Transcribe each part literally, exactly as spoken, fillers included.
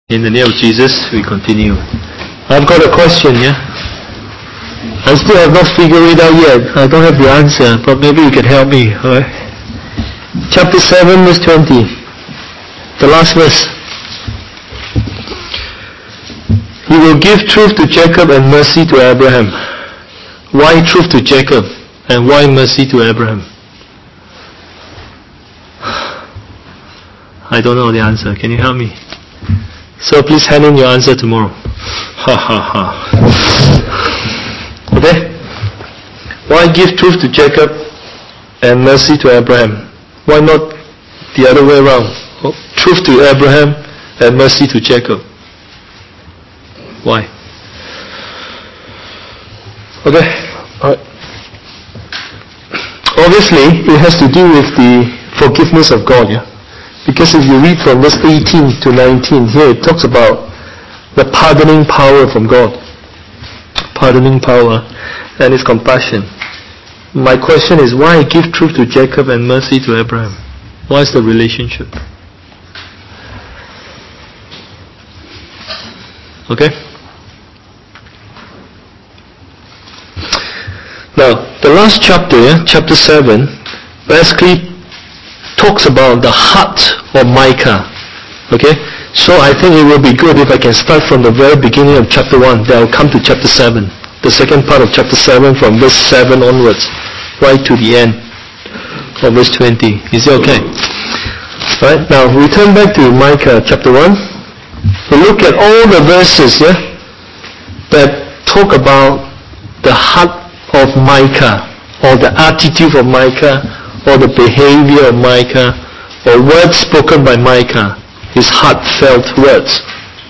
In the name of Jesus, we continue. I've got a question, yeah? I still have not figured it out yet. I don't have the answer, but maybe you can help me, alright? Chapter seven, verse twenty. The last verse. He will give truth to Jacob and mercy to Abraham. Why truth to Jacob and why mercy to Abraham? I don't know the answer. Can you help me? So please hand in your answer tomorrow. Ha ha ha. Okay? Why give truth to Jacob and mercy to Abraham? Why not the other way around? Oh, truth to Abraham and mercy to Jacob. Why? Okay? Alright. Obviously, it has to do with the forgiveness of God, yeah? Because if you read from verse eighteen to nineteen, here it talks about the pardoning power from God. Pardoning power and His compassion. My question is, why give truth to Jacob and mercy to Abraham? What is the relationship? Okay? Now, the last chapter, yeah, chapter seven, basically talks about the heart of Micah. Okay? So I think it will be good if I can start from the very beginning of chapter one. Then I'll come to chapter seven. The second part of chapter seven from verse seven onwards. Right to the end of verse twenty. Is it okay? Right? Now we turn back to Micah chapter one. We look at all the verses, yeah, that talk about the heart of Micah, or the attitude of Micah, or the behavior of Micah, or words spoken by Micah, his heartfelt words.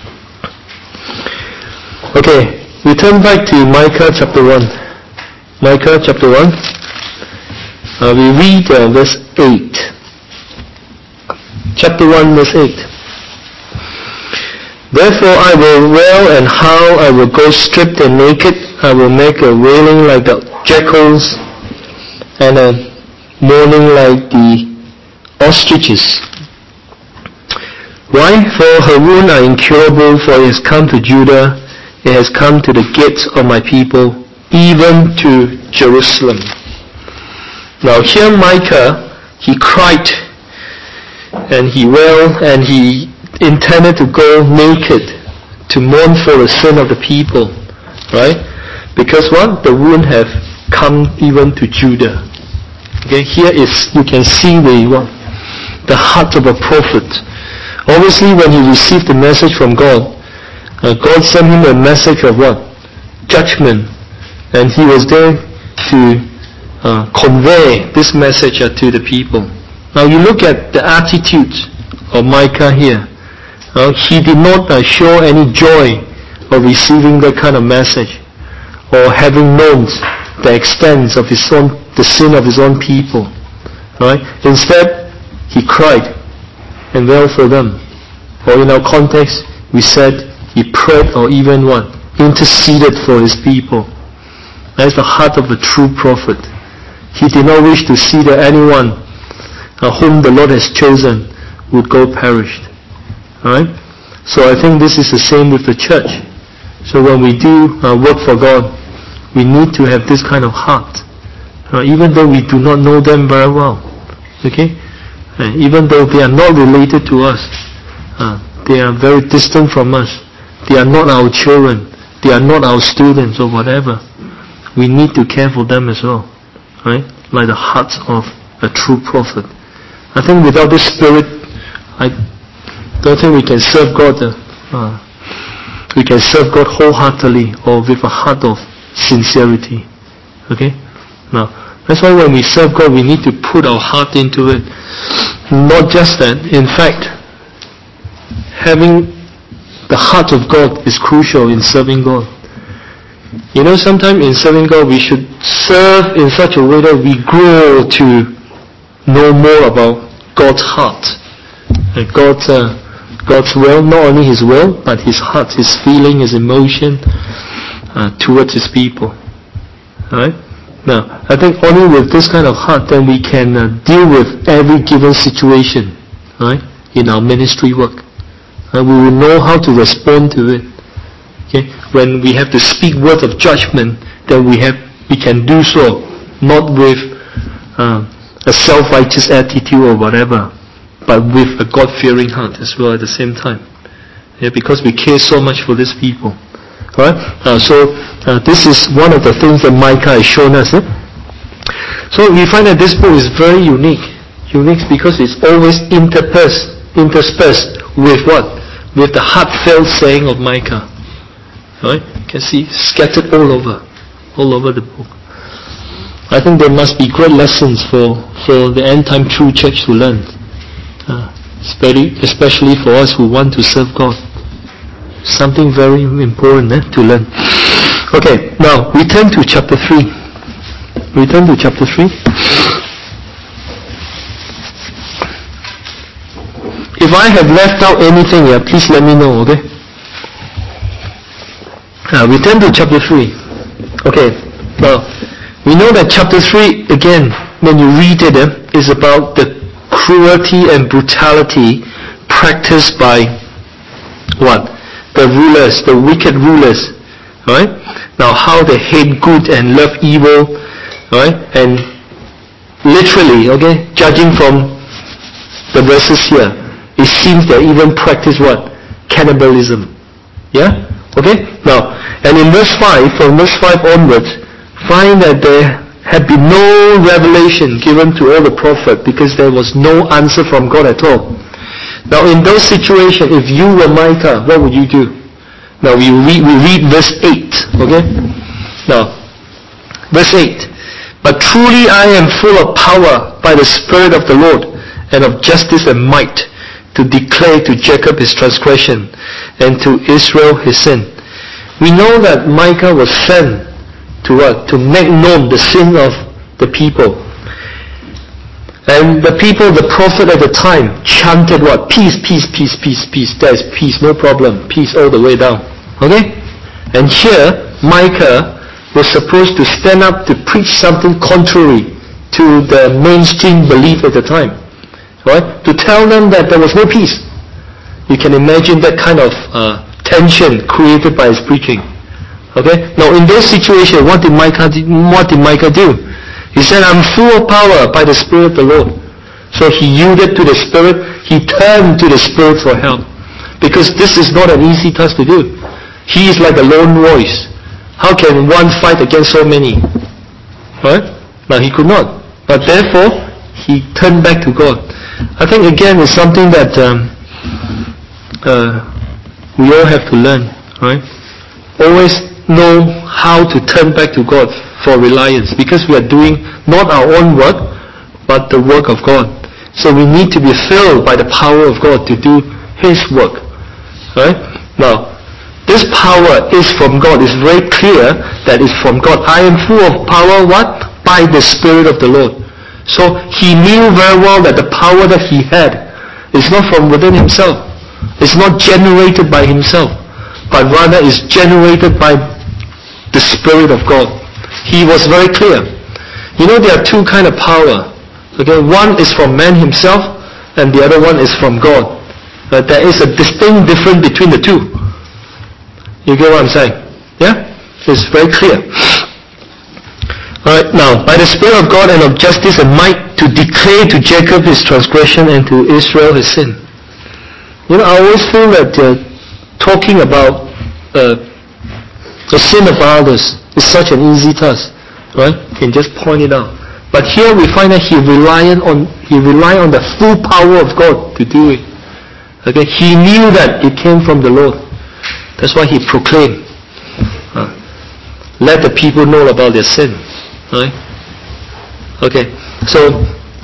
Okay, we turn back to Micah chapter one. Micah chapter one. Uh, we read uh, verse eight. Chapter one, verse eight. Therefore I will wail and howl, I will go stripped and naked, I will make a wailing like the jackals, and a mourning like the ostriches. Why? For her wounds are incurable, for it has come to Judah, it has come to the gates of my people, even to Jerusalem. Now here Micah, he cried, and he wailed, and he intended to go naked, to mourn for the sin of the people, right? Because what? The wound have come even to Judah. Okay, here is, you can see the what? The heart of a prophet. Obviously, when he received the message from God, uh, God sent him a message of what? Judgment. And he was there to uh, convey this message uh, to the people. Now you look at the attitude of Micah here. Uh, he did not uh, show any joy of receiving that kind of message, or having known the extent of his own, the sin of his own people, right? Instead, he cried and wailed for them. Or in our context, we said he prayed, or even what? Interceded for his people. That's the heart of a true prophet. He did not wish to see that anyone uh, whom the Lord has chosen would go perished. Alright? So I think this is the same with the church. So when we do uh, work for God, we need to have this kind of heart. Uh, even though we do not know them very well. Okay? Uh, even though they are not related to us. Uh, they are very distant from us. They are not our children. They are not our students or whatever. We need to care for them as well. Right? Like the heart of a true prophet. I think without this spirit, I don't think we can serve God. Uh, uh, we can serve God wholeheartedly or with a heart of sincerity. Okay? Now, that's why when we serve God, we need to put our heart into it. Not just that. In fact, having the heart of God is crucial in serving God. You know, sometimes in serving God, we should serve in such a way that we grow to know more about God's heart. And God's, uh, God's will, not only His will, but His heart, His feeling, His emotion uh, towards His people. Alright? Now, I think only with this kind of heart then we can uh, deal with every given situation, right, in our ministry work. Uh, we will know how to respond to it. Okay? When we have to speak words of judgment, then we have we can do so, not with uh, a self-righteous attitude or whatever, but with a God-fearing heart as well at the same time. Yeah, because we care so much for these people. Right? Uh, so uh, this is one of the things that Micah has shown us. Eh? So we find that this book is very unique. Unique because it's always interspersed, interspersed with what? With the heartfelt saying of Micah. Right? You can see scattered all over, all over the book. I think there must be great lessons for, for the end-time true church to learn. Uh, especially, especially for us who want to serve God. Something very important eh, to learn. Okay, now we turn to chapter three. We turn to chapter three. If I have left out anything here, please let me know, okay? Uh, we turn to chapter three. Okay, now we know that chapter three, again, when you read it, eh, is about the cruelty and brutality practiced by what? The rulers, the wicked rulers, right? Now how they hate good and love evil, right? And literally, okay, judging from the verses here, it seems they even practice what? Cannibalism. Yeah? Okay? Now, and in verse five, from verse five onwards, find that there had been no revelation given to all the prophets because there was no answer from God at all. Now in those situations, if you were Micah, what would you do? Now we read, we read verse eight, okay? Now, verse eight. But truly I am full of power by the Spirit of the Lord, and of justice and might, to declare to Jacob his transgression, and to Israel his sin. We know that Micah was sent to what? To make known the sin of the people. And the people, the prophet at the time, chanted what? Peace, peace, peace, peace, peace. There is peace, no problem. Peace all the way down. Okay? And here, Micah was supposed to stand up to preach something contrary to the mainstream belief at the time. Right? To tell them that there was no peace. You can imagine that kind of uh, tension created by his preaching. Okay? Now in this situation, what did Micah, what did Micah do? He said, I'm full of power by the Spirit of the Lord. So he yielded to the Spirit. He turned to the Spirit for help. Because this is not an easy task to do. He is like a lone voice. How can one fight against so many? Right? Now he could not. But therefore, he turned back to God. I think again it's something that um, uh, we all have to learn. Right? Always know how to turn back to God for reliance, because we are doing not our own work but the work of God. So we need to be filled by the power of God to do His work. Right? Now, this power is from God. It's very clear that it's from God. I am full of power, what? By the Spirit of the Lord. So he knew very well that the power that he had is not from within himself. It's not generated by himself, but rather is generated by the Spirit of God. He was very clear. You know, there are two kind of power. Okay, one is from man himself, and the other one is from God. Uh, there is a distinct difference between the two. You get what I'm saying? Yeah? It's very clear. Alright, now, by the Spirit of God and of justice and might, to declare to Jacob his transgression and to Israel his sin. You know, I always feel that uh, talking about uh, the sin of others is such an easy task, right? You can just point it out. But here we find that he relied on he relied on the full power of God to do it. Okay, he knew that it came from the Lord. That's why he proclaimed, uh, "Let the people know about their sin." Right? Okay, so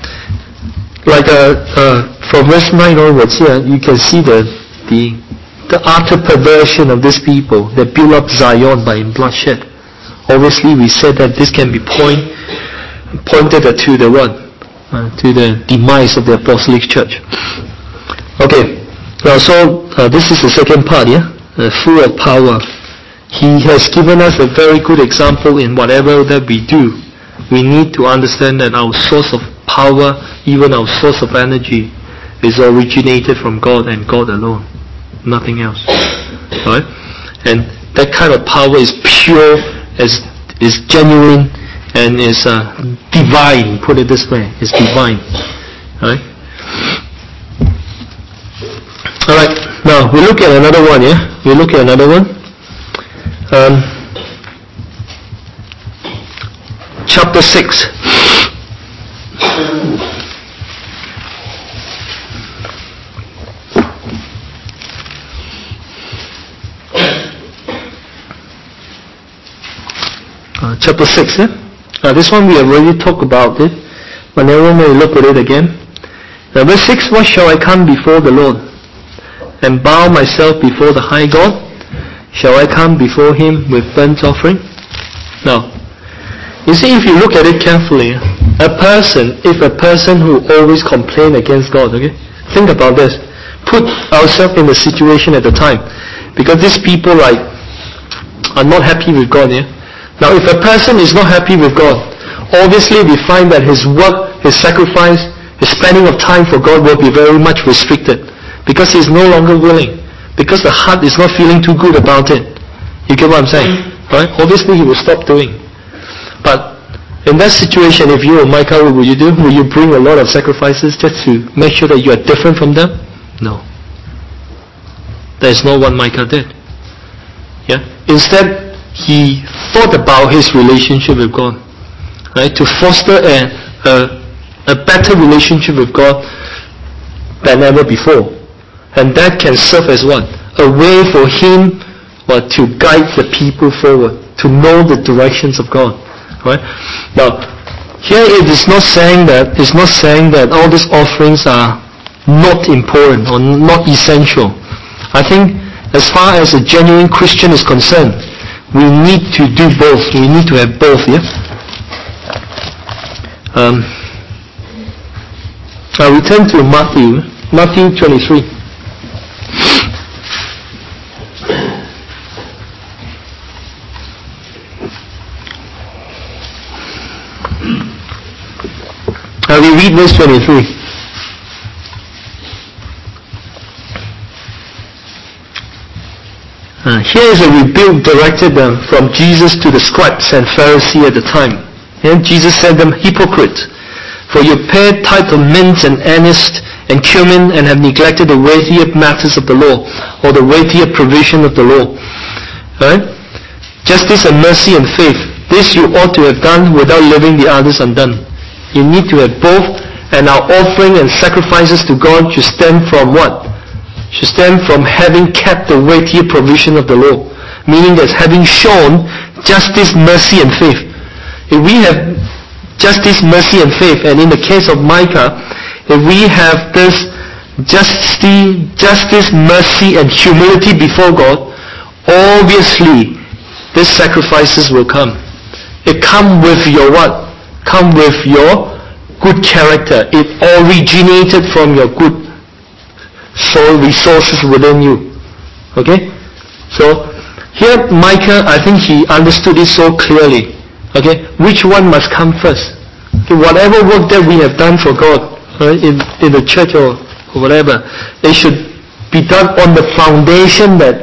like uh, uh, from verse nine onwards here, you can see the the the utter perversion of these people that build up Zion by bloodshed. Obviously, we said that this can be point, pointed to the what? Uh, to the demise of the apostolic church. Okay, now so uh, this is the second part, yeah? Uh, full of power. He has given us a very good example in whatever that we do. We need to understand that our source of power, even our source of energy, is originated from God and God alone. nothing else. Right? And that kind of power is pure, is is genuine, and is uh, divine. Put it this way, it's divine. Right? All right. Now we look at another one. Yeah, we look at another one. Um, chapter six. Uh, chapter six. Eh? Uh, this one we have already talked about it, but never may look at it again. Now, verse six. What shall I come before the Lord and bow myself before the high God? Shall I come before Him with burnt offering? Now, you see, if you look at it carefully, a person, if a person who always complains against God, okay, think about this. Put ourselves in the situation at the time, because these people like are not happy with God. Yeah. Now, if a person is not happy with God, obviously we find that his work, his sacrifice, his spending of time for God will be very much restricted, because he is no longer willing, because the heart is not feeling too good about it. You get what I'm saying? Right? Obviously he will stop doing. But in that situation, if you were Micah, what would you do? Will you bring a lot of sacrifices just to make sure that you are different from them? No. That is not what Micah did. Yeah. Instead, he thought about his relationship with God, right? To foster a, a, a better relationship with God than ever before. And that can serve as what? A way for him what, to guide the people forward, to know the directions of God. Right? Now, here it is not saying that it's not saying that all these offerings are not important or not essential. I think as far as a genuine Christian is concerned, we need to do both. We need to have both. Yeah. Um, I return to Matthew, Matthew twenty-three. Now we read verse twenty-three. Uh, here is a rebuke directed um, from Jesus to the scribes and Pharisees at the time. And Jesus said them, hypocrites, for you pay tithe of mint and anise and cumin and have neglected the weightier matters of the law, or the weightier provision of the law. Right? Justice and mercy and faith. This you ought to have done without leaving the others undone. You need to have both, and our offering and sacrifices to God should stem from what? Should stem from having kept the weightier provision of the law. Meaning that having shown justice, mercy and faith. If we have justice, mercy and faith, and in the case of Micah, if we have this justice, justice, mercy and humility before God, obviously these sacrifices will come. It come with your what? Come with your good character. It originated from your good soul resources within you. Okay? So, here Micah, I think he understood it so clearly. Okay? Which one must come first? Okay, whatever work that we have done for God, right, in, in the church or, or whatever, it should be done on the foundation that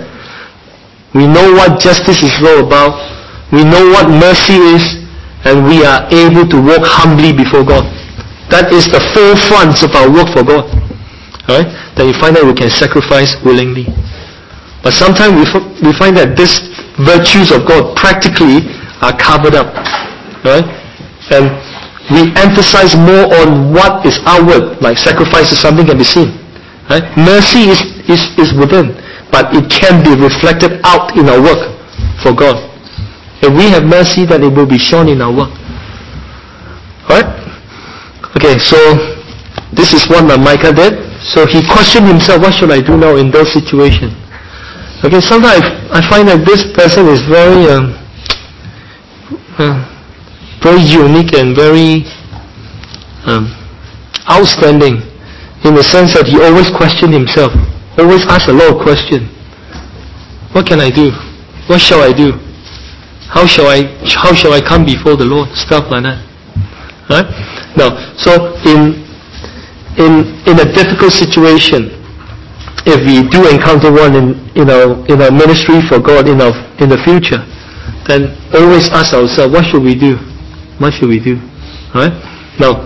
we know what justice is all about, we know what mercy is, and we are able to walk humbly before God. That is the forefront of our work for God. Right? Then you find that we can sacrifice willingly. But sometimes we, f- we find that these virtues of God practically are covered up. Right? And we emphasize more on what is outward, like sacrifice is something can be seen. Right? Mercy is, is, is within, but it can be reflected out in our work for God. If we have mercy, then it will be shown in our work. Alright? Okay, so this is what Micah did. So he questioned himself, what should I do now in those situations? Okay, sometimes I find that this person is very um, uh, very unique and very um, outstanding in the sense that he always questioned himself, always asks a lot of questions. What can I do? What shall I do? How shall I how shall I come before the Lord? Stuff like that. Right? Now, so in in in a difficult situation, if we do encounter one in, in our in our ministry for God in our in the future, then always ask ourselves, what should we do? What should we do? Alright? Now,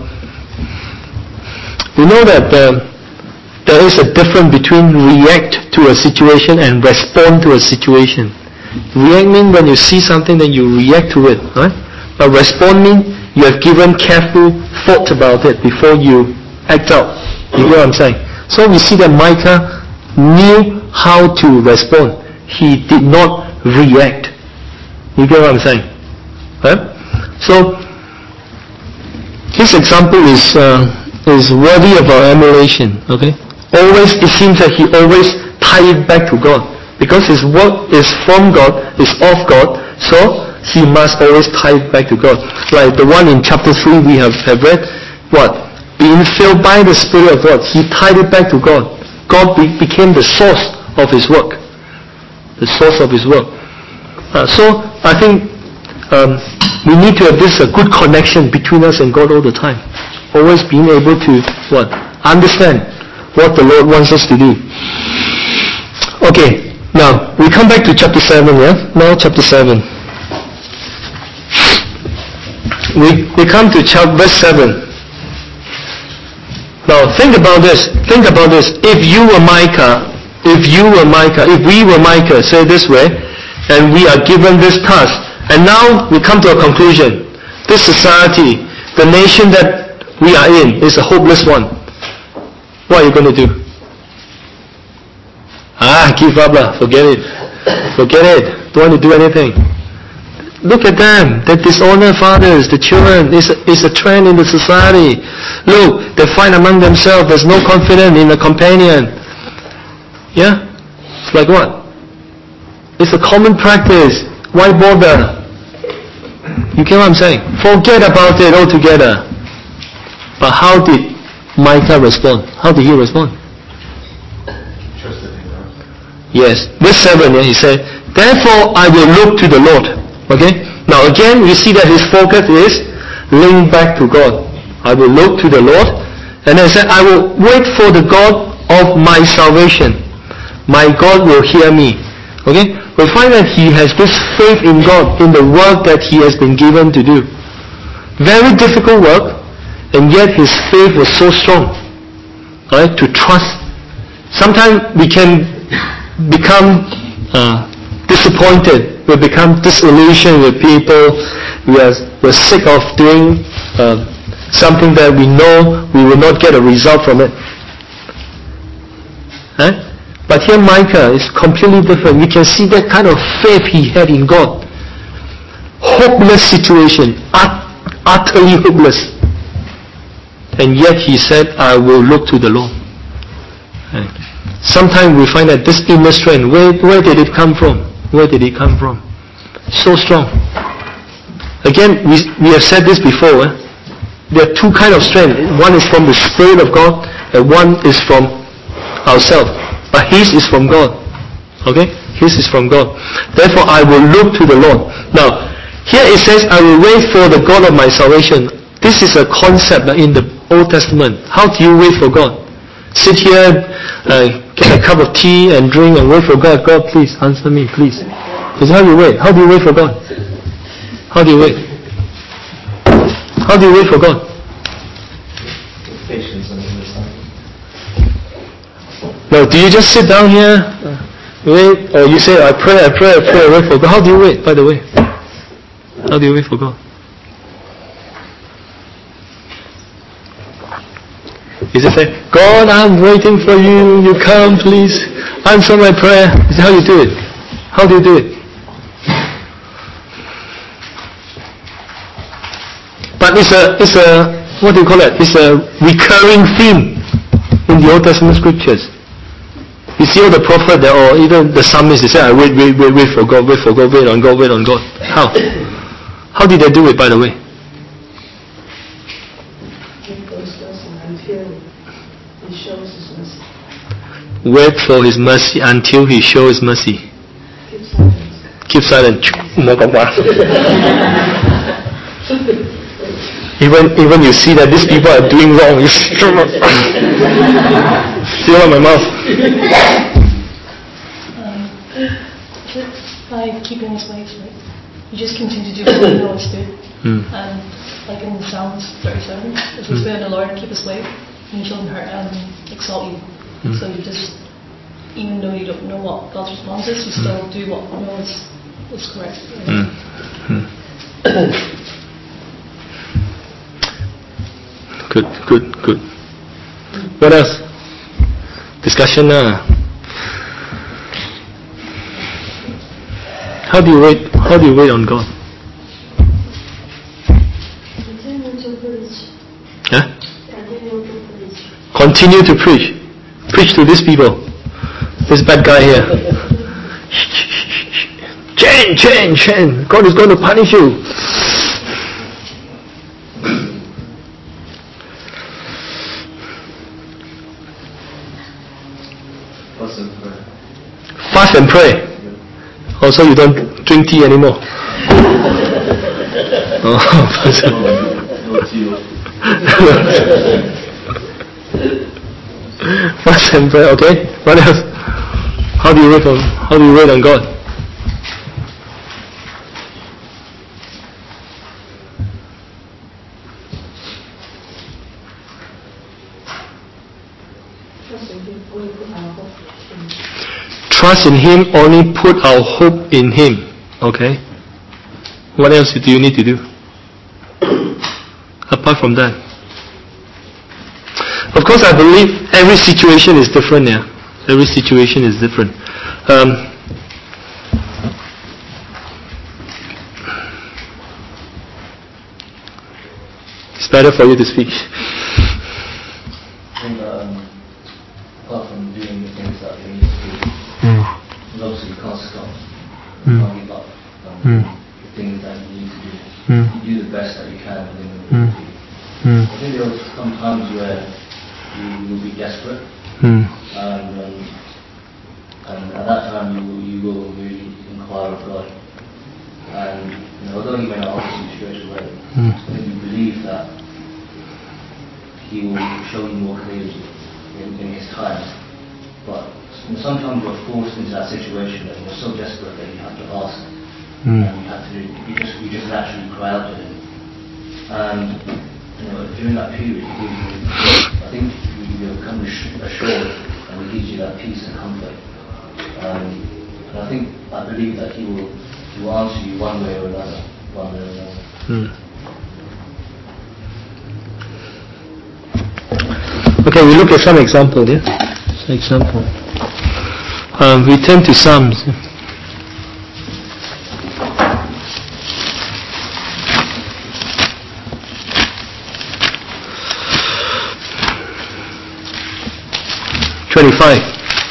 we know that uh, there is a difference between react to a situation and respond to a situation. React means when you see something, then you react to it. Right? But respond means you have given careful thought about it before you act out. You get what I'm saying? So we see that Micah knew how to respond. He did not react. You get what I'm saying? Right? So his example is uh, is worthy of our emulation. Okay? Always, it seems that he always tied it back to God. Because his work is from God, is of God, so he must always tie it back to God. Like the one in chapter three we have, have read, what? Being filled by the Spirit of God, he tied it back to God. God be, became the source of his work. The source of his work. Uh, so, I think um, we need to have this a good connection between us and God all the time. Always being able to, what? Understand what the Lord wants us to do. Okay. Now, we come back to chapter seven, yeah? Now chapter seven. We we come to chapter verse seven. Now, think about this. Think about this. If you were Micah, if you were Micah, if we were Micah, say it this way, and we are given this task, and now we come to a conclusion. This society, the nation that we are in, is a hopeless one. What are you going to do? Ah, give up lah. Forget it. Forget it. Don't want to do anything. Look at them. They dishonor fathers, the children. It's a, it's a trend in the society. Look, they fight among themselves. There's no confidence in a companion. Yeah? It's like what? It's a common practice. Why bother? You get what I'm saying? Forget about it altogether. But how did Micah respond? How did he respond? Yes. Verse seven, yeah, he said, therefore I will look to the Lord. Okay? Now again, we see that his focus is linked back to God. I will look to the Lord. And then he said, I will wait for the God of my salvation. My God will hear me. Okay? We find that he has this faith in God, in the work that he has been given to do. Very difficult work, and yet his faith was so strong. Right? To trust. Sometimes we can become uh, disappointed. We become disillusioned with people. We are we're sick of doing uh, something that we know we will not get a result from it. Huh? But here Micah is completely different. We can see that kind of faith he had in God. Hopeless situation, ut- utterly hopeless. And yet he said, I will look to the Lord. Right? Sometimes we find that this inner strength, where, where did it come from? Where did it come from? So strong. Again, we, we have said this before. Eh? There are two kinds of strength. One is from the Spirit of God, and one is from ourselves. But his is from God. Okay? His is from God. Therefore, I will look to the Lord. Now, here it says, I will wait for the God of my salvation. This is a concept in the Old Testament. How do you wait for God? Sit here, uh, get a cup of tea and drink and wait for God. God, please answer me, please. This is how you wait. How do you wait for God? How do you wait? How do you wait for God? Patience and understanding. No, do you just sit down here, wait, or you say, I pray, I pray, I pray, I wait for God? How do you wait, by the way? How do you wait for God? You just say, God, I'm waiting for you. You come, please. Answer my prayer. This is how you do it. How do you do it? But it's a, it's a, what do you call it? It's a recurring theme in the Old Testament scriptures. You see all the prophets, or even the psalmist, they say, I wait, wait, wait, wait for God, wait for God, wait on God, wait on God. How? How did they do it, by the way? Wait for his mercy until he shows mercy. Keep silent. Keep silent. even even you see that these people are doing wrong, you seal up my mouth. um, by keeping his ways, like, you just continue to do what you know is good. Mm. And like in Psalms thirty-seven, it says, "Wait on the Lord, keep his way, and he shall hurt and exalt you." Mm. So you just, even though you don't know what God's response is, you still mm. do what you know is, is correct. Mm. Mm. Good, good, good. What else? Discussion. Uh, how do you wait? How do you wait on God? Continue to preach. Huh? Continue to preach. Continue to preach. Preach to these people. This bad guy here. Change, change, change. God is going to punish you. Fast and pray. Fast and pray. Also, you don't drink tea anymore. Oh, fast and pray. No tea. Fast and pray. Okay. What else? How do you wait on? How do you wait on God? Trust in Him, only put our hope in Him. Okay? What else do you need to do? Apart from that. Of course, I believe every situation is different, yeah. Every situation is different. Um, it's better for you to speak. I think that, um, apart from doing the things that we need to do, Mm. obviously you can't stop, Mm. you can't give up um, Mm. the things that you need to do. Mm. You do the best that you can within the Mm. ability. Mm. I think there will come times where you will be desperate, Mm. and, um, and at that time you will, you will really inquire of God. And you know, although He may not answer you straight away, Mm. I think you believe that He will show you more clearly in, in His time. But you know, sometimes you're forced into that situation that you're so desperate that you have to ask, Mm. and you have to, you just, you just naturally cry out to Him. And you know, during that period, He gives you, I think you, you become assured, and He gives you that peace and comfort. Um, and I think, I believe that He will, He will answer you one way or another, one way or another. Mm. Okay, we look at some example, yeah? Some example. Um, we turn to Psalms. twenty-five.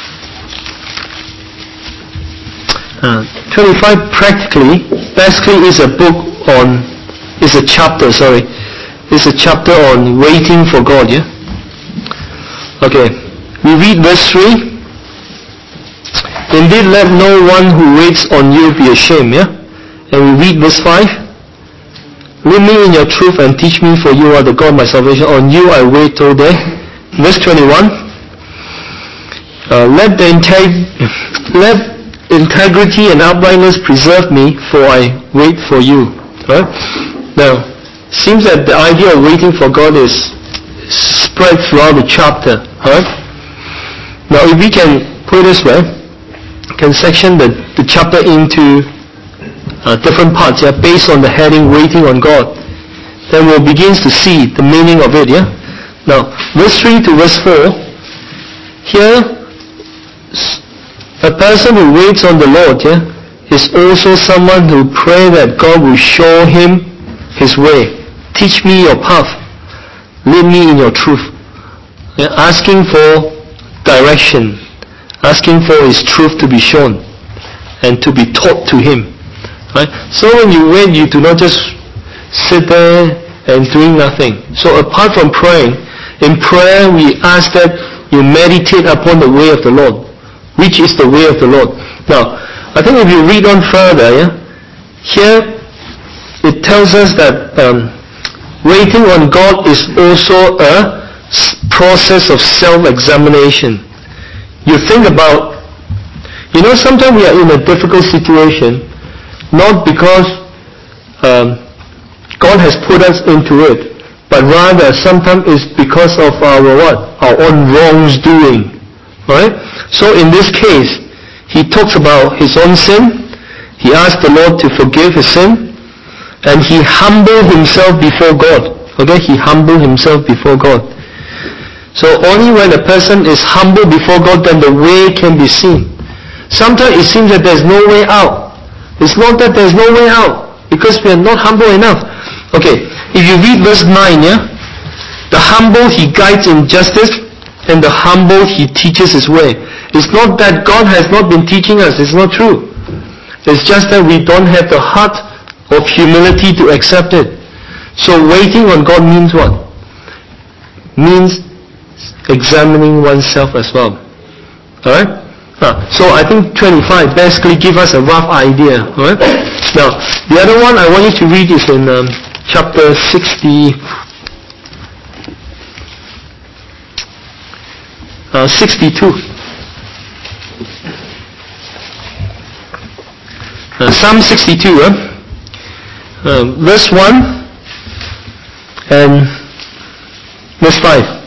Uh, twenty-five practically, basically is a book on, is a chapter, sorry, is a chapter on waiting for God, yeah? Okay, we read verse three. Indeed, let no one who waits on you be ashamed, yeah? And we read verse five. Lead me in your truth and teach me, for you are the God of my salvation. On you I wait till day. Verse twenty-one. Uh, let the integ- let integrity and uprightness preserve me, for I wait for you. Right? Now, seems that the idea of waiting for God is spread throughout the chapter. Right? Now, if we can put it this way, can section the, the chapter into uh, different parts, yeah, based on the heading "Waiting on God," then we'll begin to see the meaning of it. Yeah. Now, verse three to verse four. Here, a person who waits on the Lord, yeah, is also someone who prays that God will show him His way. Teach me your path. Lead me in your truth. Yeah, asking for direction. Asking for His truth to be shown and to be taught to him. Right? So when you wait, you do not just sit there and doing nothing. So apart from praying, in prayer we ask that you meditate upon the way of the Lord. Which is the way of the Lord. Now, I think if you read on further, yeah, here it tells us that um, waiting on God is also a process of self-examination. you think about, you know, sometimes we are in a difficult situation, not because um, God has put us into it, but rather sometimes it's because of our what? Our own wrongs doing. Right? So in this case, he talks about his own sin. He asked the Lord to forgive his sin. And he humbled himself before God. Okay? He humbled himself before God. So only when a person is humble before God, then the way can be seen. Sometimes it seems that there's no way out. It's not that there's no way out, because we are not humble enough. Okay, if you read verse nine, yeah? The humble he guides in justice, and the humble he teaches his way. It's not that God has not been teaching us. It's not true. It's just that we don't have the heart of humility to accept it. So waiting on God means what? Means examining oneself as well. Alright? Uh, so I think twenty-five basically give us a rough idea. Alright? Now, the other one I want you to read is in um, chapter sixty, uh, sixty-two. Uh, Psalm sixty-two, uh, uh, verse one and verse five.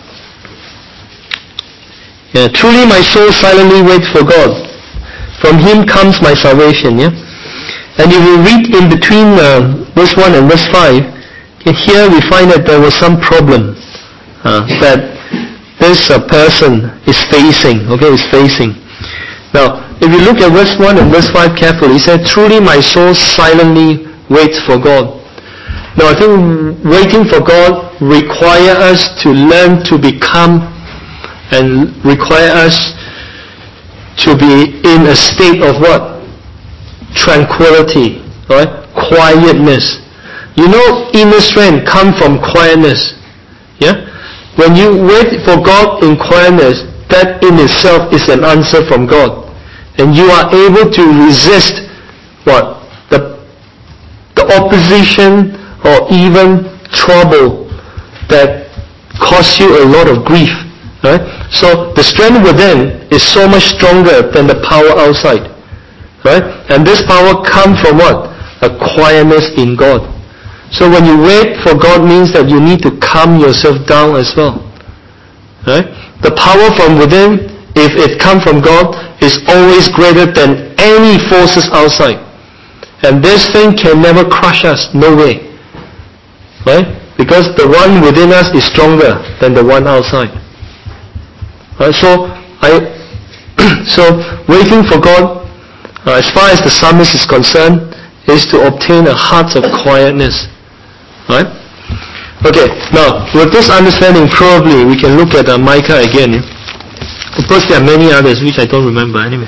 Yeah, truly my soul silently waits for God. From him comes my salvation. Yeah? And if you read in between uh, verse one and verse five, here we find that there was some problem uh, that this uh, person is facing. Okay, is facing. Now, if you look at verse one and verse five carefully, he said, truly my soul silently waits for God. Now, I think waiting for God requires us to learn to become and require us to be in a state of what? Tranquility, right? Quietness. You know, inner strength comes from quietness. Yeah? When you wait for God in quietness, that in itself is an answer from God. And you are able to resist what? The, the opposition or even trouble that costs you a lot of grief. Right? So the strength within is so much stronger than the power outside. Right? And this power comes from what? A quietness in God. So when you wait for God means that you need to calm yourself down as well. Right? The power from within, if it comes from God, is always greater than any forces outside. And this thing can never crush us. No way. Right? Because the one within us is stronger than the one outside. Right, so, I, so waiting for God, uh, as far as the psalmist is concerned, is to obtain a heart of quietness. Right? Okay, now, with this understanding, probably we can look at uh, Micah again. Yeah? Of course, there are many others which I don't remember anyway.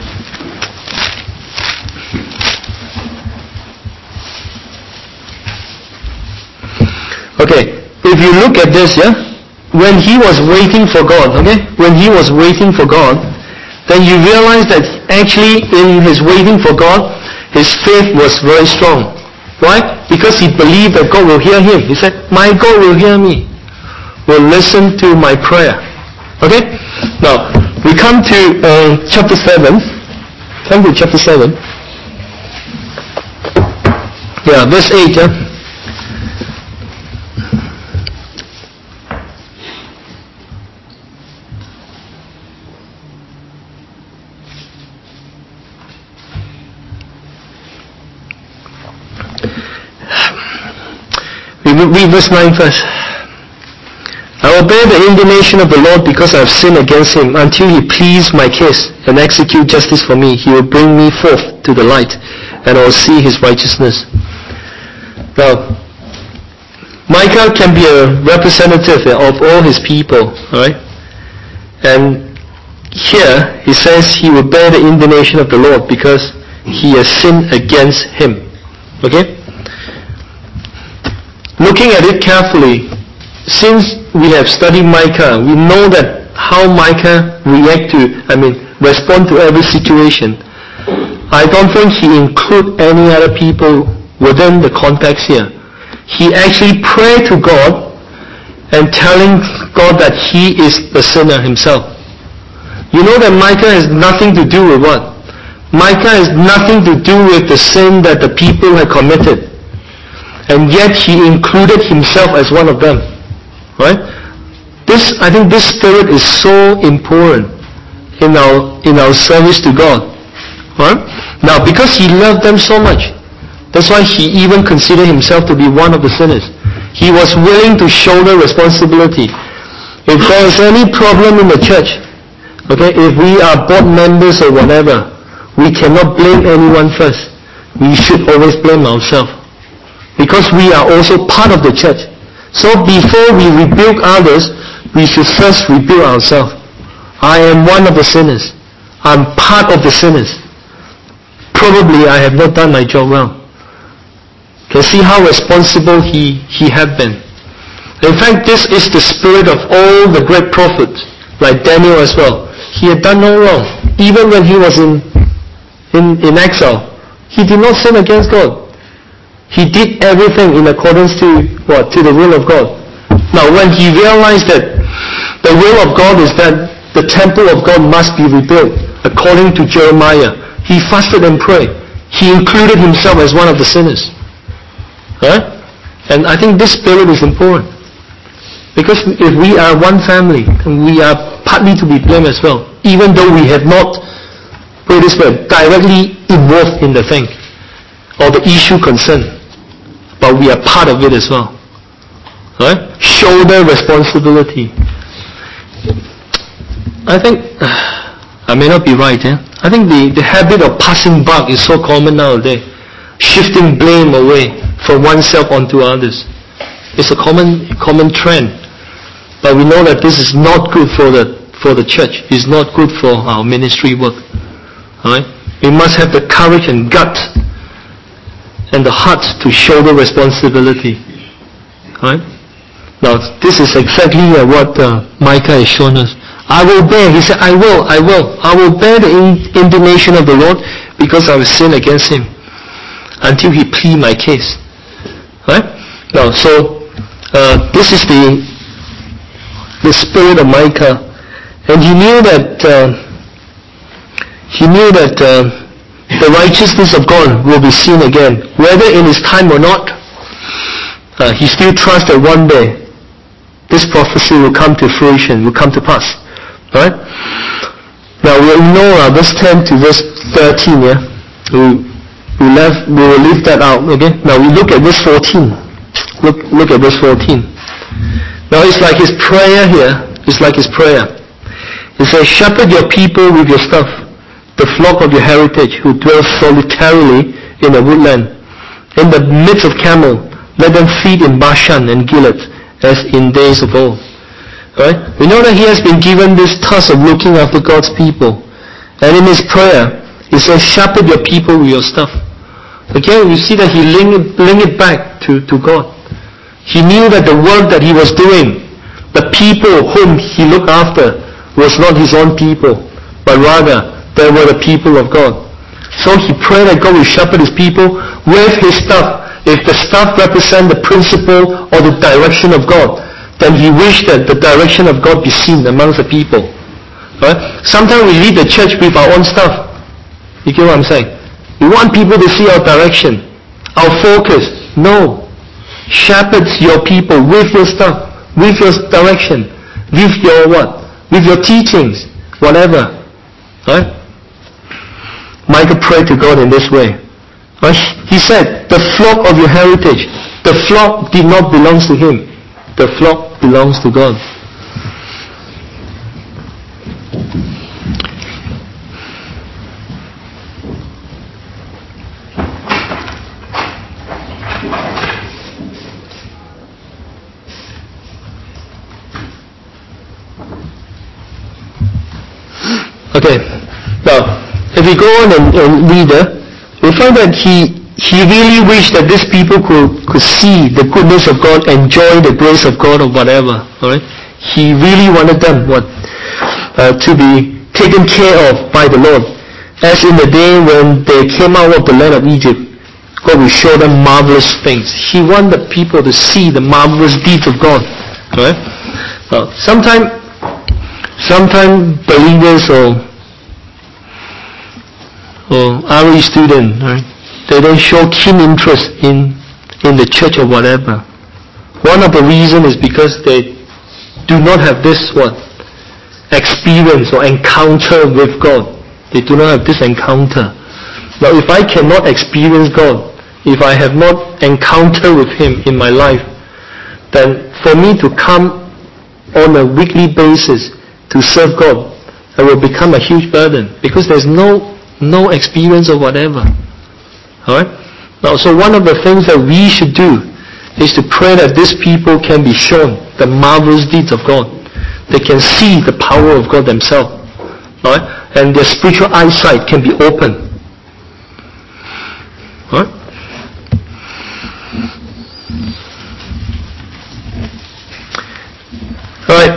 Okay, if you look at this, yeah? When he was waiting for God, okay? When he was waiting for God, then you realize that actually in his waiting for God, his faith was very strong. Why? Because he believed that God will hear him. He said, my God will hear me, will listen to my prayer. Okay? Now, we come to uh, chapter seven. Come to chapter seven. Yeah, verse eight, yeah? Read verse nine first. I will bear the indignation of the Lord because I have sinned against him, until he please my case and execute justice for me. He will bring me forth to the light, and I will see his righteousness. Now, Micah can be a representative of all his people, alright? And here he says he will bear the indignation of the Lord because he has sinned against him. Okay? Looking at it carefully, since we have studied Micah, we know that how Micah react to, I mean, respond to every situation. I don't think he include any other people within the context here. He actually prayed to God and telling God that he is the sinner himself. You know that Micah has nothing to do with what? Micah has nothing to do with the sin that the people had committed. And yet he included himself as one of them. Right? This, I think this spirit is so important in our, in our service to God. Right? Now, because he loved them so much, that's why he even considered himself to be one of the sinners. He was willing to shoulder responsibility. If there is any problem in the church, okay, if we are board members or whatever, we cannot blame anyone first. We should always blame ourselves. Because we are also part of the church. So before we rebuke others, we should first rebuke ourselves. I am one of the sinners. I'm part of the sinners. Probably I have not done my job well. Can see how responsible he, he had been. In fact, this is the spirit of all the great prophets, like Daniel as well. He had done no wrong. Even when he was in, in, in exile, he did not sin against God. He did everything in accordance to what? To the will of God. Now, when he realized that the will of God is that the temple of God must be rebuilt, according to Jeremiah, he fasted and prayed. He included himself as one of the sinners. Right? And I think this spirit is important. Because if we are one family, we are partly to be blamed as well, even though we have not, put it this way, directly involved in the thing or the issue concerned, but we are part of it as well. Right? Shoulder responsibility. I think I may not be right. Eh? I think the, the habit of passing buck is so common nowadays, shifting blame away from oneself onto others. It's a common common trend. But we know that this is not good for the for the church. It's not good for our ministry work. Right? We must have the courage and guts and the heart to shoulder responsibility. Right? Now, this is exactly uh, what uh, Micah has shown us. I will bear. He said, I will, I will. I will bear the in- indignation of the Lord because I will sin against him until he plead my case. Right? Now, so uh, this is the the spirit of Micah, and he knew that uh, he knew that uh, the righteousness of God will be seen again, whether in his time or not. Uh, he still trusts that one day this prophecy will come to fruition, will come to pass. Right? Now we know uh, verse ten to verse thirteen. Yeah, we we left we will leave that out. Okay. Now we look at verse fourteen. Look look at verse fourteen. Now it's like his prayer here. It's like his prayer. It says, "Shepherd your people with your staff, the flock of your heritage, who dwell solitarily in a woodland, in the midst of camel. Let them feed in Bashan and Gilead, as in days of old." Right? We know that he has been given this task of looking after God's people. And in his prayer, he says, shepherd your people with your stuff. Again, we see that he linked link it back to, to God. He knew that the work that he was doing, the people whom he looked after, was not his own people, but rather they were the people of God. So he prayed that God will shepherd his people with his stuff. If the stuff represents the principle or the direction of God, then he wished that the direction of God be seen amongst the people. Right? Sometimes we lead the church with our own stuff. You get what I'm saying? We want people to see our direction, our focus. No. Shepherd your people with your stuff, with your direction, with your what? With your teachings, whatever. Right? Micah prayed to God in this way. Right? He said, the flock of your heritage, the flock did not belong to him. The flock belongs to God. Okay, now, if we go on and, and read it, we find that he he really wished that these people could, could see the goodness of God, enjoy the grace of God or whatever. Alright? He really wanted them what uh, to be taken care of by the Lord. As in the day when they came out of the land of Egypt, God will show them marvelous things. He wanted the people to see the marvelous deeds of God. Alright? Uh, Sometimes sometimes believers or or R E students, right? They don't show keen interest in in the church or whatever. One of the reasons is because they do not have this what experience or encounter with God. They do not have this encounter. Now, if I cannot experience God, if I have not encounter with Him in my life, then for me to come on a weekly basis to serve God, it will become a huge burden because there's no no experience or whatever. Alright? Now, so one of the things that we should do is to pray that these people can be shown the marvelous deeds of God. They can see the power of God themselves. Alright? And their spiritual eyesight can be open. Alright? Alright.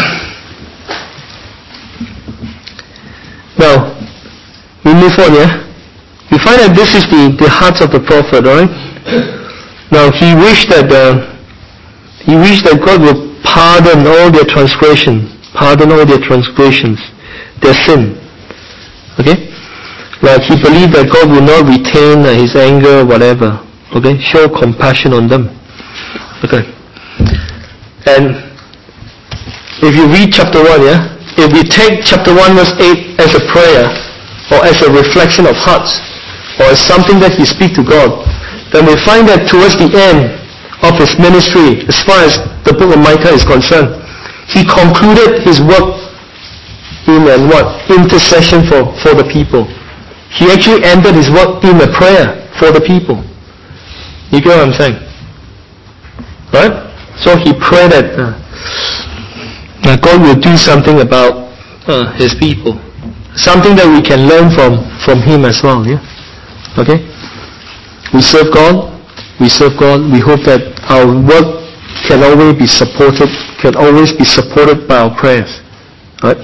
Now, we move on, yeah? We find that this is the, the heart of the prophet, alright? Now, he wished that uh, he wished that God would pardon all their transgressions, pardon all their transgressions, their sin. Okay? Like he believed that God will not retain uh, his anger or whatever. Okay? Show compassion on them. Okay? And if you read chapter one, yeah? If we take chapter one verse eight as a prayer, or as a reflection of hearts, or as something that he speaks to God, then we find that towards the end of his ministry, as far as the book of Micah is concerned, he concluded his work in a what? Intercession for, for the people. He actually ended his work in a prayer for the people. You get what I'm saying? Right? So he prayed that uh, that God will do something about uh, his people. Something that we can learn from, from him as well. Yeah? Okay? We serve God. We serve God. We hope that our work can always be supported, can always be supported by our prayers. Right?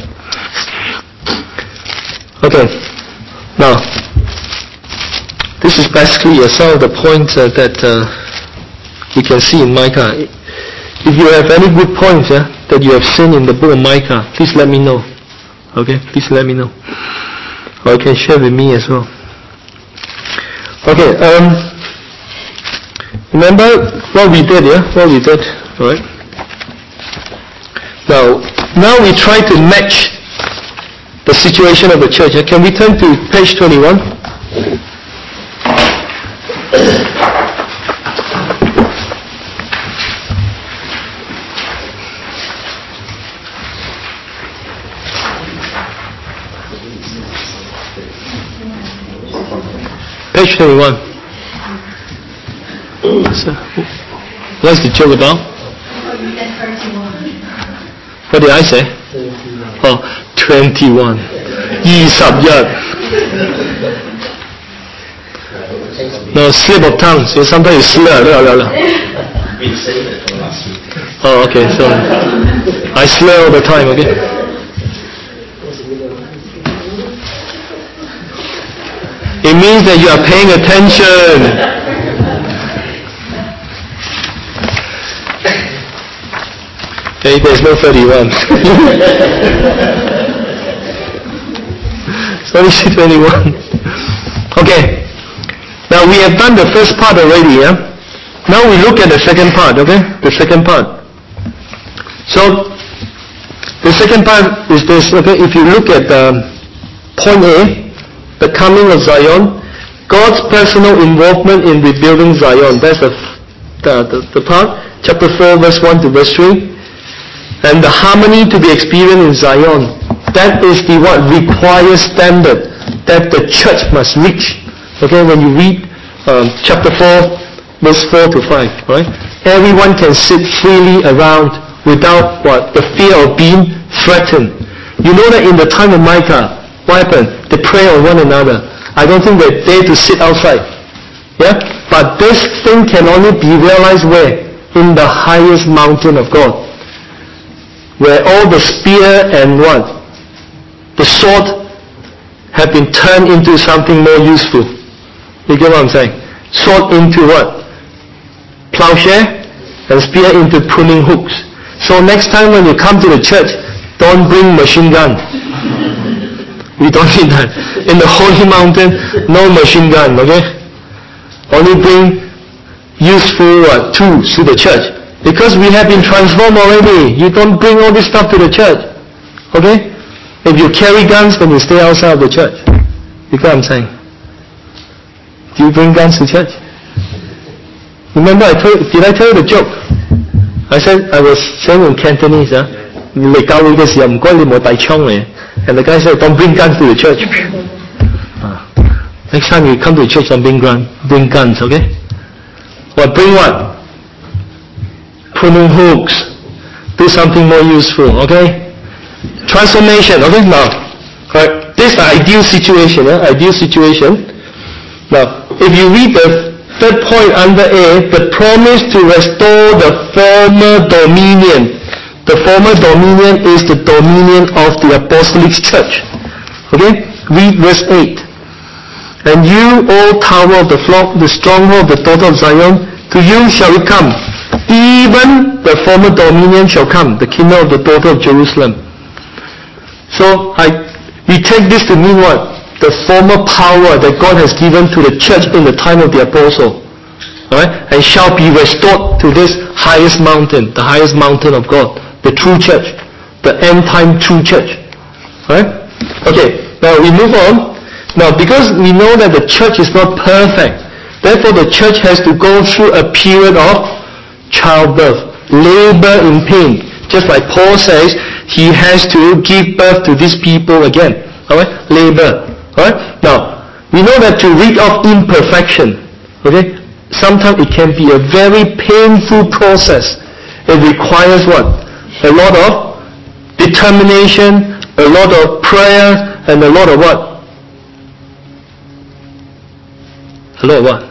Okay. Now, this is basically uh, some of the points uh, that uh, we can see in Micah. If you have any good points yeah, that you have seen in the book of Micah, please let me know. Okay, please let me know. Or you can share with me as well. Okay, um, remember what we did, yeah? What we did, alright? Now, now we try to match the situation of the church. Yeah? Can we turn to page twenty-one? Page twenty-one. So, what's the joke about? What did I say? Oh, twenty-one. 二十一. No, slip of tongue. So sometimes you slur. No, no, no. Oh, okay. So I slur all the time. Okay. It means that you are paying attention. Okay, there's no thirty-one. It's only twenty-one. Okay. Now we have done the first part already, yeah? Now we look at the second part, okay? The second part. So, the second part is this, okay? If you look at um, point A, the coming of Zion, God's personal involvement in rebuilding Zion. That's the, the, the, the part. Chapter four, verse one to verse three. And the harmony to be experienced in Zion. That is the what required standard that the church must reach. Okay, when you read um, chapter four, verse four to five, right? Everyone can sit freely around without what? The fear of being threatened. You know that in the time of Micah, what happened? They pray on one another. I don't think they dare to sit outside. Yeah? But this thing can only be realized where? In the highest mountain of God. Where all the spear and what? The sword have been turned into something more useful. You get what I'm saying? Sword into what? Plowshare, and spear into pruning hooks. So next time when you come to the church, Don't bring machine gun. We don't need that. In the holy mountain, no machine gun, okay? Only bring useful uh, tools to the church. Because we have been transformed already. You don't bring all this stuff to the church. Okay? If you carry guns, then you stay outside of the church. You get what I'm saying? Do you bring guns to church? Remember, I told, did I tell you the joke? I said, I was saying in Cantonese, huh? 你嚟教會嘅時候唔該你冇帶槍嚟 and the guy said don't bring guns to the church. uh, next time you come to the church don't bring, gun, bring guns, okay? Well, bring what? Pruning hooks. Do something more useful, okay? Transformation, okay? Now, right, this is the ideal situation, eh? Ideal situation. Now, if you read the third point under A, the promise to restore the former dominion. The former dominion is the dominion of the apostolic church. Okay? Read verse eight. And you, O tower of the flock, the stronghold of the daughter of Zion, to you shall it come. Even the former dominion shall come, the kingdom of the daughter of Jerusalem. So, I, we take this to mean what? The former power that God has given to the church in the time of the apostle. Right? And shall be restored to this highest mountain, the highest mountain of God. The true church, the end time true church. Right? Okay, now we move on. Now because we know that the church is not perfect, therefore the church has to go through a period of childbirth, labor in pain. Just like Paul says, he has to give birth to these people again. Alright? Labor. Alright? Now, we know that to rid of imperfection, okay, sometimes it can be a very painful process. It requires what? A lot of determination, a lot of prayer, and a lot of what? A lot of what?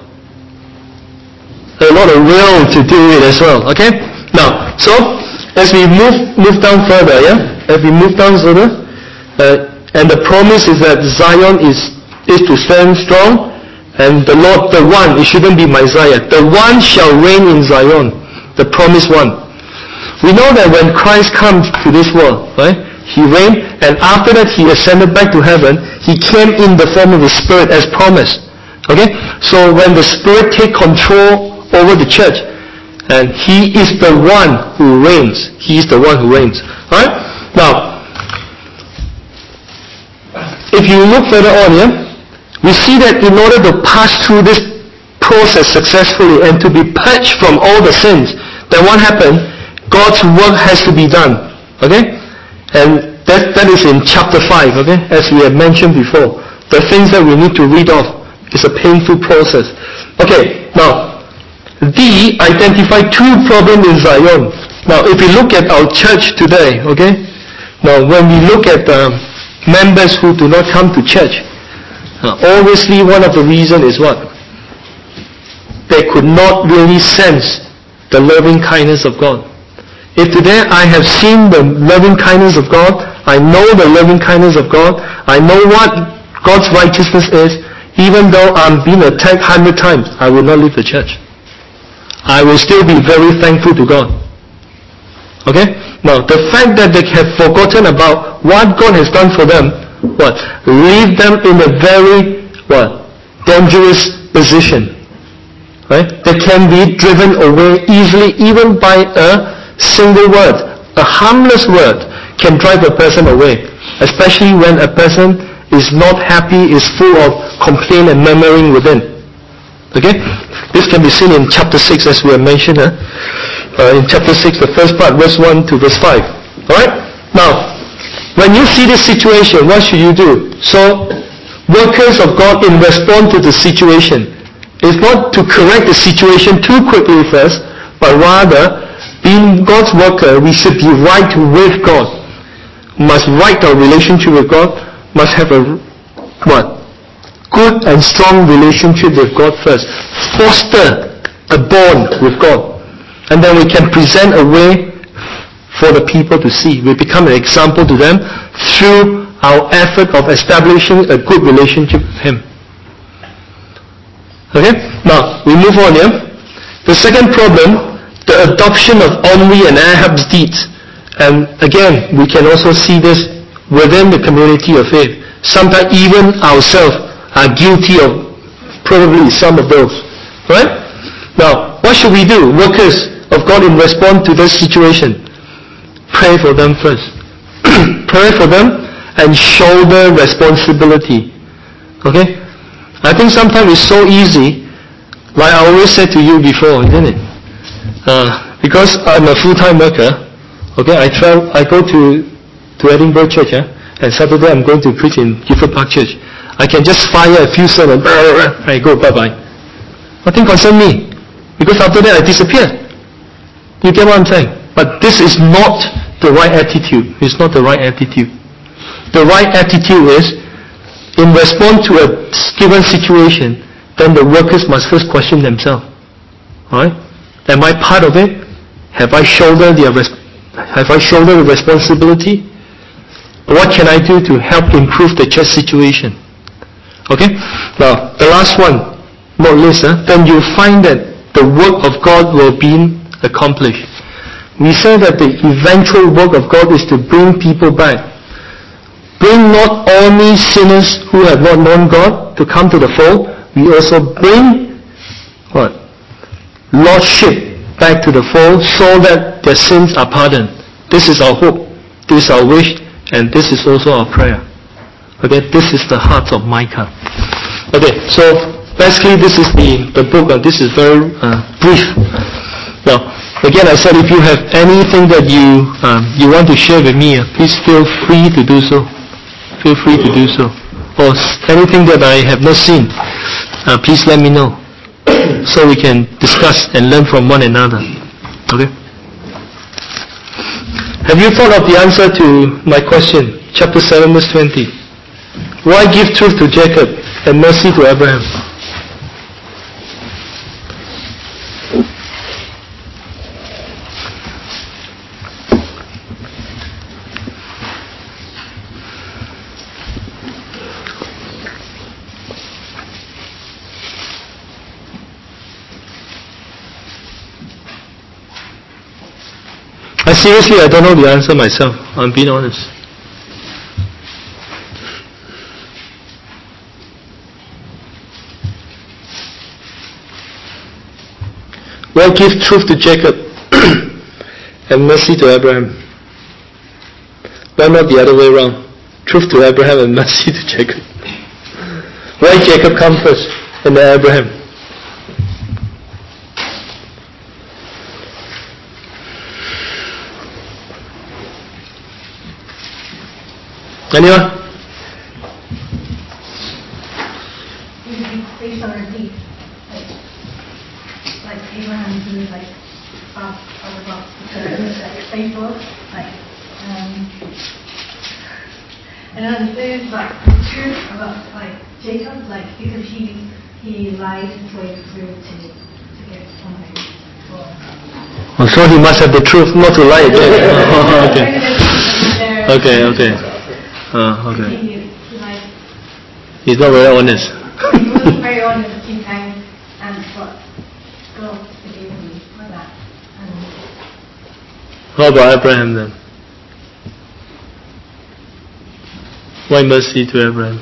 A lot of will to do it as well. Okay? Now, so as we move move down further, yeah, as we move down further, uh, and the promise is that Zion is is to stand strong, and the Lord, the one, it shouldn't be Messiah, the one shall reign in Zion, the promised one. We know that when Christ comes to this world, right, he reigned, and after that he ascended back to heaven. He came in the form of the Spirit as promised. Okay? So when the Spirit take control over the church, and he is the one who reigns. He is the one who reigns. Alright? Now, if you look further on here, we see that in order to pass through this process successfully and to be purged from all the sins, then what happened? God's work has to be done. Okay? And that, that is in chapter five, okay? As we have mentioned before. The things that we need to read off is a painful process. Okay, now, D identify two problems in Zion. Now, if we look at our church today, okay? Now, when we look at um, members who do not come to church, uh, obviously one of the reasons is what? They could not really sense the loving kindness of God. If today I have seen the loving kindness of God, I know the loving kindness of God, I know what God's righteousness is, even though I'm being attacked hundred times, I will not leave the church. I will still be very thankful to God. Okay? Now, the fact that they have forgotten about what God has done for them, what? Leave them in a very, what? Dangerous position. Right? They can be driven away easily even by a single word. A harmless word can drive a person away, especially when a person is not happy, is full of complaint and murmuring within. Okay? This can be seen in chapter six as we have mentioned. Huh? Uh, in chapter six, the first part, verse one to verse five. Alright? Now, when you see this situation, what should you do? So, workers of God in response to the situation is not to correct the situation too quickly first, but rather being God's worker, we should be right with God. Must right our relationship with God. Must have a what? Good and strong relationship with God first. Foster a bond with God. And then we can present a way for the people to see. We become an example to them through our effort of establishing a good relationship with Him. Okay? Now, we move on here. The second problem, the adoption of Omri and Ahab's deeds. And again, we can also see this within the community of faith. Sometimes even ourselves are guilty of probably some of those. Right? Now, what should we do? Workers of God, in response to this situation, pray for them first. Pray for them and shoulder responsibility. Okay? I think sometimes it's so easy, like I always said to you before, isn't it? Uh, because I'm a full-time worker, okay, I travel, I go to, to Edinburgh Church, eh? And Saturday I'm going to preach in Gifford Park Church. I can just fire a few sermons, I go, bye-bye. Nothing concern me. Because after that I disappear. You get what I'm saying? But this is not the right attitude. It's not the right attitude. The right attitude is, in response to a given situation, then the workers must first question themselves. Alright? Am I part of it? Have I shouldered the, have I shouldered the responsibility? What can I do to help improve the church situation? Okay? Now, the last one, not least, huh? Then you find that the work of God will be accomplished. We say that the eventual work of God is to bring people back. Bring not only sinners who have not known God to come to the fold, we also bring what? Lordship back to the fold so that their sins are pardoned. This is our hope, this is our wish, and this is also our prayer. Okay, this is the heart of Micah. Okay, so basically this is the, the book, and this is very uh, brief. Now, again, I said if you have anything that you um, you want to share with me, uh, please feel free to do so. Feel free to do so. Or anything that I have not seen, uh, please let me know, so we can discuss and learn from one another. Okay? Have you thought of the answer to my question? Chapter seven, verse twenty. Why give truth to Jacob and mercy to Abraham? I seriously, I don't know the answer myself. I'm being honest. Why give truth to Jacob and mercy to Abraham? Why not the other way around? Truth to Abraham and mercy to Jacob. Why Jacob come first and then Abraham? Anyone? Based on our deeds, like, like Abraham is like off other box because like faithful, like um, and then there's like the truth about like Jacob, like because he he lied his way through to to get something. Oh, so he must have the truth not to lie again. okay. Okay. Okay. Uh, okay. He, he, like, He's not very honest. He wasn't very honest at the same time, and but God forgave me for that. And how about Abraham then? Why mercy to Abraham?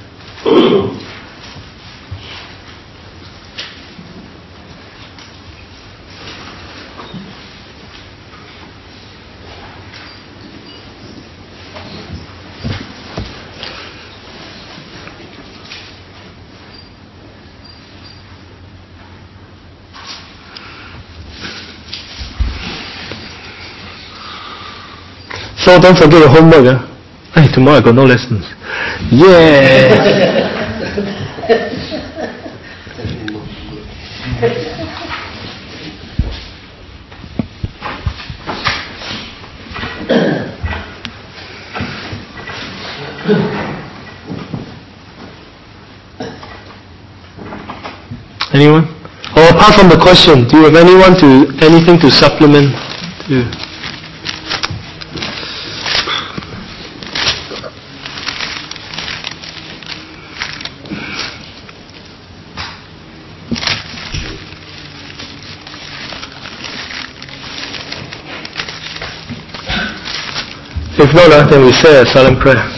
So don't forget your homework. Eh? Hey, tomorrow I got no lessons. Yeah. Anyone? Or apart from the question, do you have anyone to anything to supplement? To If not, then we say a silent prayer.